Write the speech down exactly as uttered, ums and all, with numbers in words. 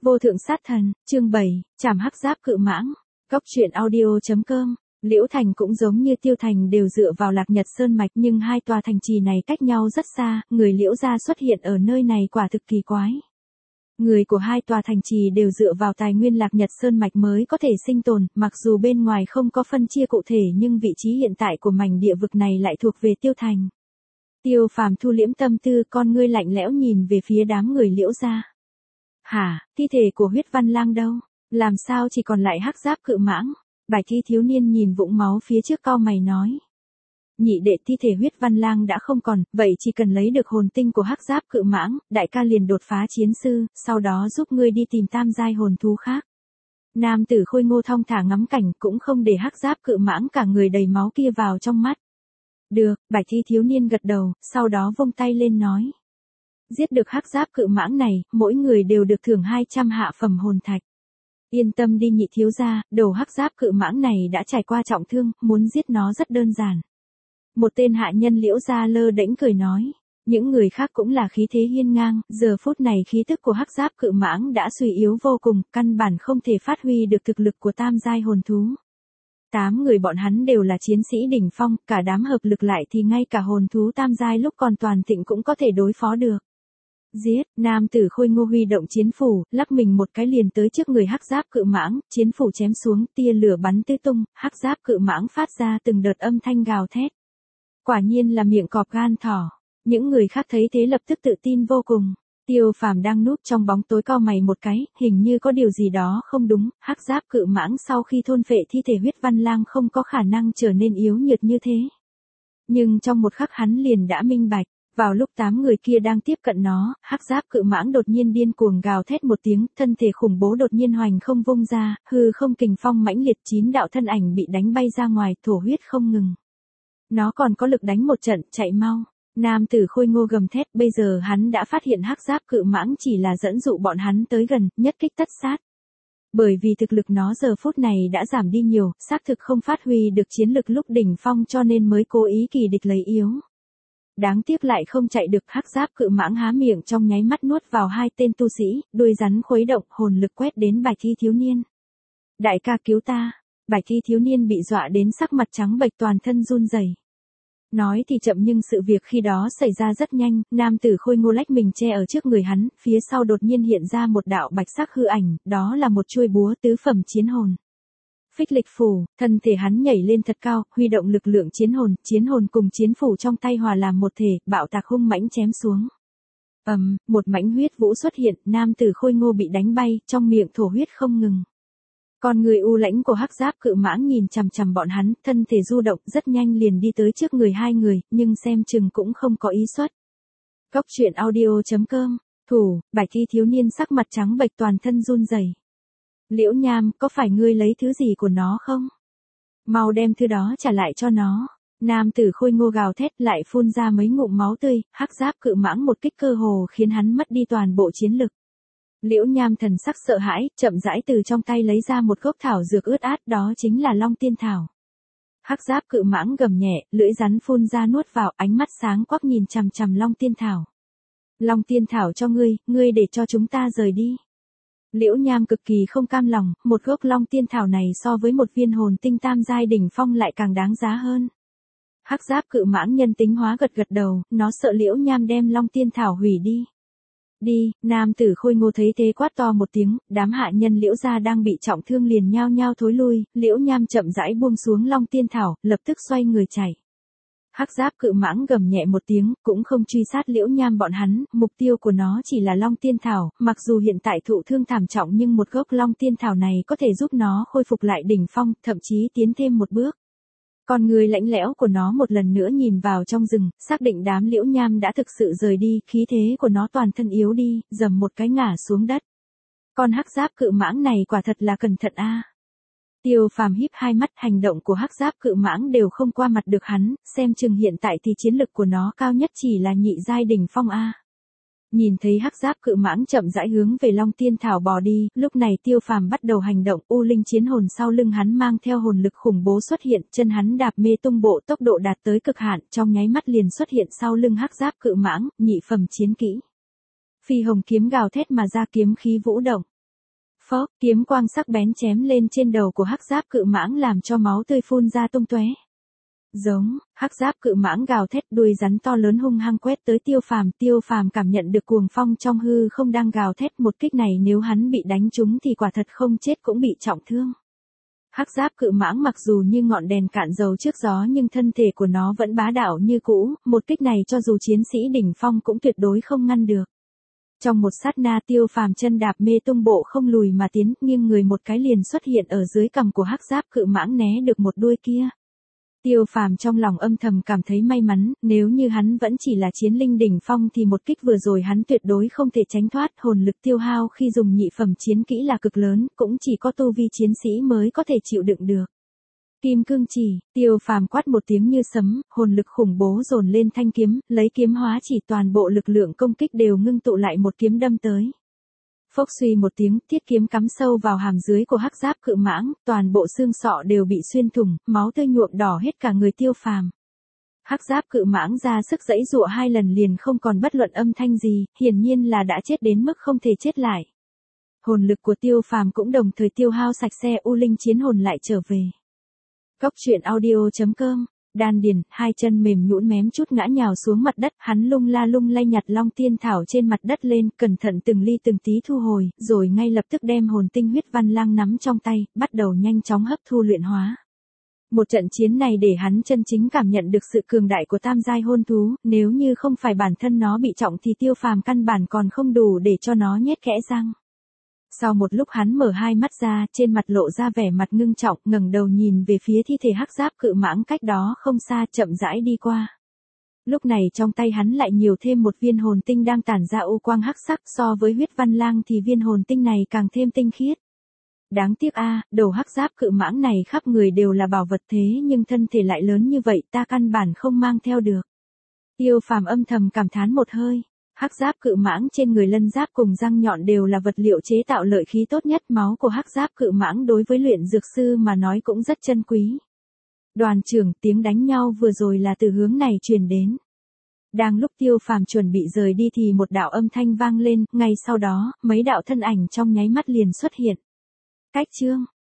Vô thượng sát thần, chương bảy, trảm hắc giáp cự mãng. Góc truyện audio chấm com. Liễu Thành cũng giống như Tiêu Thành đều dựa vào Lạc Nhật Sơn Mạch, nhưng hai tòa thành trì này cách nhau rất xa, người Liễu gia xuất hiện ở nơi này quả thực kỳ quái. Người của hai tòa thành trì đều dựa vào tài nguyên Lạc Nhật Sơn Mạch mới có thể sinh tồn, mặc dù bên ngoài không có phân chia cụ thể nhưng vị trí hiện tại của mảnh địa vực này lại thuộc về Tiêu Thành. Tiêu Phàm thu liễm tâm tư, con ngươi lạnh lẽo nhìn về phía đám người Liễu gia. Hả, thi thể của Huyết Văn Lang đâu? Làm sao chỉ còn lại hắc giáp cự mãng? Bạch y thiếu niên nhìn vũng máu phía trước cau mày nói. Nhị đệ, thi thể Huyết Văn Lang đã không còn, vậy chỉ cần lấy được hồn tinh của hắc giáp cự mãng, đại ca liền đột phá chiến sư, sau đó giúp ngươi đi tìm tam giai hồn thú khác. Nam tử khôi ngô thong thả ngắm cảnh, cũng không để hắc giáp cự mãng cả người đầy máu kia vào trong mắt. Được, bạch y thiếu niên gật đầu, sau đó vung tay lên nói. Giết được hắc giáp cự mãng này, mỗi người đều được thưởng hai trăm hạ phẩm hồn thạch. Yên tâm đi nhị thiếu gia, đầu hắc giáp cự mãng này đã trải qua trọng thương, muốn giết nó rất đơn giản. Một tên hạ nhân Liễu gia lơ đễnh cười nói. Những người khác cũng là khí thế hiên ngang, giờ phút này khí tức của hắc giáp cự mãng đã suy yếu vô cùng, căn bản không thể phát huy được thực lực của tam giai hồn thú. Tám người bọn hắn đều là chiến sĩ đỉnh phong, cả đám hợp lực lại thì ngay cả hồn thú tam giai lúc còn toàn thịnh cũng có thể đối phó được. Giết, nam tử khôi ngô huy động chiến phủ, lắc mình một cái liền tới trước người hắc giáp cự mãng, chiến phủ chém xuống, tia lửa bắn tứ tung, hắc giáp cự mãng phát ra từng đợt âm thanh gào thét. Quả nhiên là miệng cọp gan thỏ. Những người khác thấy thế lập tức tự tin vô cùng. Tiêu Phàm đang núp trong bóng tối cau mày một cái, hình như có điều gì đó không đúng, hắc giáp cự mãng sau khi thôn phệ thi thể Huyết Văn Lang không có khả năng trở nên yếu nhược như thế. Nhưng trong một khắc hắn liền đã minh bạch. Vào lúc tám người kia đang tiếp cận nó, hắc giáp cự mãng đột nhiên điên cuồng gào thét một tiếng, thân thể khủng bố đột nhiên hoành không vung ra, hư không kình phong mãnh liệt, chín đạo thân ảnh bị đánh bay ra ngoài, thổ huyết không ngừng. Nó còn có lực đánh một trận, chạy mau. Nam tử khôi ngô gầm thét, bây giờ hắn đã phát hiện hắc giáp cự mãng chỉ là dẫn dụ bọn hắn tới gần, nhất kích tất sát. Bởi vì thực lực nó giờ phút này đã giảm đi nhiều, xác thực không phát huy được chiến lực lúc đỉnh phong cho nên mới cố ý kỳ địch lấy yếu. Đáng tiếc lại không chạy được, hắc giáp cự mãng há miệng trong nháy mắt nuốt vào hai tên tu sĩ, đuôi rắn khuấy động, hồn lực quét đến bạch y thiếu niên. Đại ca cứu ta, bạch y thiếu niên bị dọa đến sắc mặt trắng bệch, toàn thân run rẩy. Nói thì chậm nhưng sự việc khi đó xảy ra rất nhanh, nam tử khôi ngô lách mình che ở trước người hắn, phía sau đột nhiên hiện ra một đạo bạch sắc hư ảnh, đó là một chuôi búa tứ phẩm chiến hồn. Phích lịch phủ, thân thể hắn nhảy lên thật cao, huy động lực lượng chiến hồn, chiến hồn cùng chiến phủ trong tay hòa làm một thể, bạo tạc hung mãnh chém xuống. Ầm, um, một mãnh huyết vũ xuất hiện, nam tử khôi ngô bị đánh bay, trong miệng thổ huyết không ngừng. Còn người u lãnh của hắc giáp cự mãng nhìn chằm chằm bọn hắn, thân thể du động rất nhanh liền đi tới trước người hai người, nhưng xem chừng cũng không có ý xuất. Góc truyện audio chấm com, thủ, bạch y thiếu niên sắc mặt trắng bệch, toàn thân run rẩy. Liễu Nham, có phải ngươi lấy thứ gì của nó không? Mau đem thứ đó trả lại cho nó. Nam tử khôi ngô gào thét, lại phun ra mấy ngụm máu tươi, hắc giáp cự mãng một kích cơ hồ khiến hắn mất đi toàn bộ chiến lực. Liễu Nham thần sắc sợ hãi, chậm rãi từ trong tay lấy ra một gốc thảo dược ướt át, đó chính là Long Tiên Thảo. Hắc giáp cự mãng gầm nhẹ, lưỡi rắn phun ra nuốt vào, ánh mắt sáng quắc nhìn chằm chằm Long Tiên Thảo. Long Tiên Thảo cho ngươi, ngươi để cho chúng ta rời đi. Liễu Nham cực kỳ không cam lòng, một gốc Long Tiên Thảo này so với một viên hồn tinh tam giai đỉnh phong lại càng đáng giá hơn. Hắc giáp cự mãng nhân tính hóa gật gật đầu, nó sợ Liễu Nham đem Long Tiên Thảo hủy đi. Đi, nam tử khôi ngô thấy thế quát to một tiếng, đám hạ nhân Liễu gia đang bị trọng thương liền nhao nhao thối lui, Liễu Nham chậm rãi buông xuống Long Tiên Thảo, lập tức xoay người chạy. Hắc giáp cự mãng gầm nhẹ một tiếng, cũng không truy sát Liễu Nham bọn hắn, mục tiêu của nó chỉ là Long Tiên Thảo, mặc dù hiện tại thụ thương thảm trọng nhưng một gốc Long Tiên Thảo này có thể giúp nó khôi phục lại đỉnh phong, thậm chí tiến thêm một bước. Con người lạnh lẽo của nó một lần nữa nhìn vào trong rừng, xác định đám Liễu Nham đã thực sự rời đi, khí thế của nó toàn thân yếu đi, dầm một cái ngã xuống đất. Con hắc giáp cự mãng này quả thật là cẩn thận a. À. Tiêu Phàm híp hai mắt, hành động của hắc giáp cự mãng đều không qua mặt được hắn, xem chừng hiện tại thì chiến lực của nó cao nhất chỉ là nhị giai đỉnh phong a. À. Nhìn thấy hắc giáp cự mãng chậm rãi hướng về Long Tiên Thảo bò đi, lúc này Tiêu Phàm bắt đầu hành động, u linh chiến hồn sau lưng hắn mang theo hồn lực khủng bố xuất hiện, chân hắn đạp mê tung bộ, tốc độ đạt tới cực hạn, trong nháy mắt liền xuất hiện sau lưng hắc giáp cự mãng, nhị phẩm chiến kỹ. Phi hồng kiếm gào thét mà ra, kiếm khí vũ động. Phốc, kiếm quang sắc bén chém lên trên đầu của hắc giáp cự mãng làm cho máu tươi phun ra tung tóe. Giống, hắc giáp cự mãng gào thét, đuôi rắn to lớn hung hăng quét tới Tiêu Phàm, Tiêu Phàm cảm nhận được cuồng phong trong hư không đang gào thét, một kích này nếu hắn bị đánh trúng thì quả thật không chết cũng bị trọng thương. Hắc giáp cự mãng mặc dù như ngọn đèn cạn dầu trước gió nhưng thân thể của nó vẫn bá đạo như cũ, một kích này cho dù chiến sĩ đỉnh phong cũng tuyệt đối không ngăn được. Trong một sát na Tiêu Phàm chân đạp mê tung bộ không lùi mà tiến, nghiêng người một cái liền xuất hiện ở dưới cằm của hắc giáp cự mãng né được một đuôi kia. Tiêu Phàm trong lòng âm thầm cảm thấy may mắn, nếu như hắn vẫn chỉ là chiến linh đỉnh phong thì một kích vừa rồi hắn tuyệt đối không thể tránh thoát, hồn lực tiêu hao khi dùng nhị phẩm chiến kỹ là cực lớn, cũng chỉ có tu vi chiến sĩ mới có thể chịu đựng được. Kim cương chỉ, Tiêu Phàm quát một tiếng như sấm, hồn lực khủng bố dồn lên thanh kiếm, lấy kiếm hóa chỉ, toàn bộ lực lượng công kích đều ngưng tụ lại một kiếm đâm tới. Phốc suy một tiếng, thiết kiếm cắm sâu vào hàm dưới của hắc giáp cự mãng, toàn bộ xương sọ đều bị xuyên thủng, máu tươi nhuộm đỏ hết cả người Tiêu Phàm. Hắc giáp cự mãng ra sức giãy giụa hai lần liền không còn bất luận âm thanh gì, hiển nhiên là đã chết đến mức không thể chết lại. Hồn lực của Tiêu Phàm cũng đồng thời tiêu hao sạch sẽ, U Linh chiến hồn lại trở về. Cốc truyện audio chấm com. Đan điền, hai chân mềm nhũn mém chút ngã nhào xuống mặt đất, hắn lung la lung lay nhặt long tiên thảo trên mặt đất lên, cẩn thận từng ly từng tí thu hồi, rồi ngay lập tức đem hồn tinh huyết văn lang nắm trong tay, bắt đầu nhanh chóng hấp thu luyện hóa. Một trận chiến này để hắn chân chính cảm nhận được sự cường đại của tam giai hôn thú, nếu như không phải bản thân nó bị trọng thì Tiêu Phàm căn bản còn không đủ để cho nó nhét kẽ răng. Sau một lúc hắn mở hai mắt ra, trên mặt lộ ra vẻ mặt ngưng trọng, ngẩng đầu nhìn về phía thi thể hắc giáp cự mãng cách đó không xa, chậm rãi đi qua. Lúc này trong tay hắn lại nhiều thêm một viên hồn tinh đang tản ra u quang hắc sắc, so với huyết văn lang thì viên hồn tinh này càng thêm tinh khiết. Đáng tiếc a, đầu hắc giáp cự mãng này khắp người đều là bảo vật thế nhưng thân thể lại lớn như vậy, ta căn bản không mang theo được. Tiêu Phàm âm thầm cảm thán một hơi. Hắc giáp cự mãng trên người lân giáp cùng răng nhọn đều là vật liệu chế tạo lợi khí tốt nhất, máu của hắc giáp cự mãng đối với luyện dược sư mà nói cũng rất chân quý. Đoàn trưởng, tiếng đánh nhau vừa rồi là từ hướng này truyền đến. Đang lúc Tiêu Phàm chuẩn bị rời đi thì một đạo âm thanh vang lên, ngay sau đó, mấy đạo thân ảnh trong nháy mắt liền xuất hiện. Cách chương,